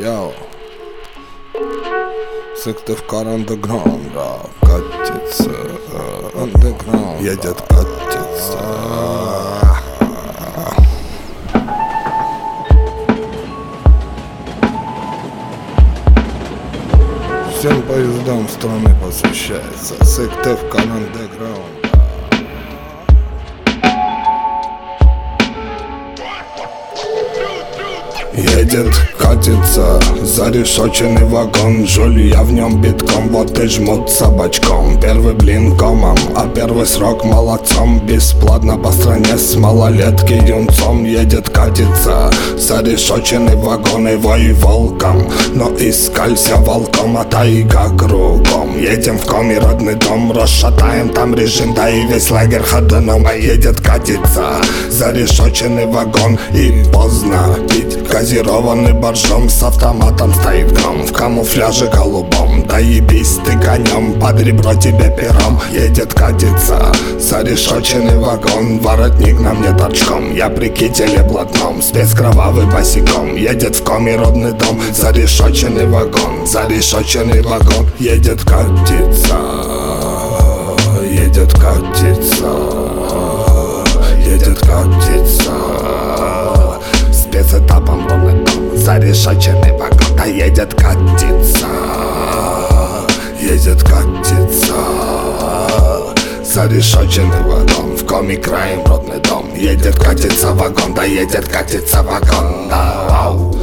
Йоу, Сыктывкар андеграунд, катится, андеграунд едет, катится. Всем поездам страны посвящается Сыктывкар андеграунд. Едет, катится, зарешоченный вагон. Жуль, я в нем битком, вот и жмут собачком. Первый блин комом, а первый срок молодцом. Бесплатно по стране с малолетки юнцом. Едет, катится, зарешоченный вагон. И вой волком, но искалься волком, а тайга кругом. Едем в коми родный дом, расшатаем там режим, да и весь лагерь ходуном. А едет, катится, зарешоченный вагон. И поздно пить газированный боржом, с автоматом стоит гном, в камуфляже голубом. Да ебись ты конем, под ребро тебе пером. Едет, катится, зарешоченный вагон. Воротник на мне торчком, я при кителе блатном, спец кровавый босиком. Едет в коми родный дом, зарешоченный вагон, зарешоченный вагон. Едет, катится, едет, катится, едет, катится. Спецэтапом ровный дом, зарешоченный вагон. Да едет, катится, едет, катится, зарешоченный вагон. В коми краем родный дом. Едет, катится вагон, да едет, катится вагон. Да, вау.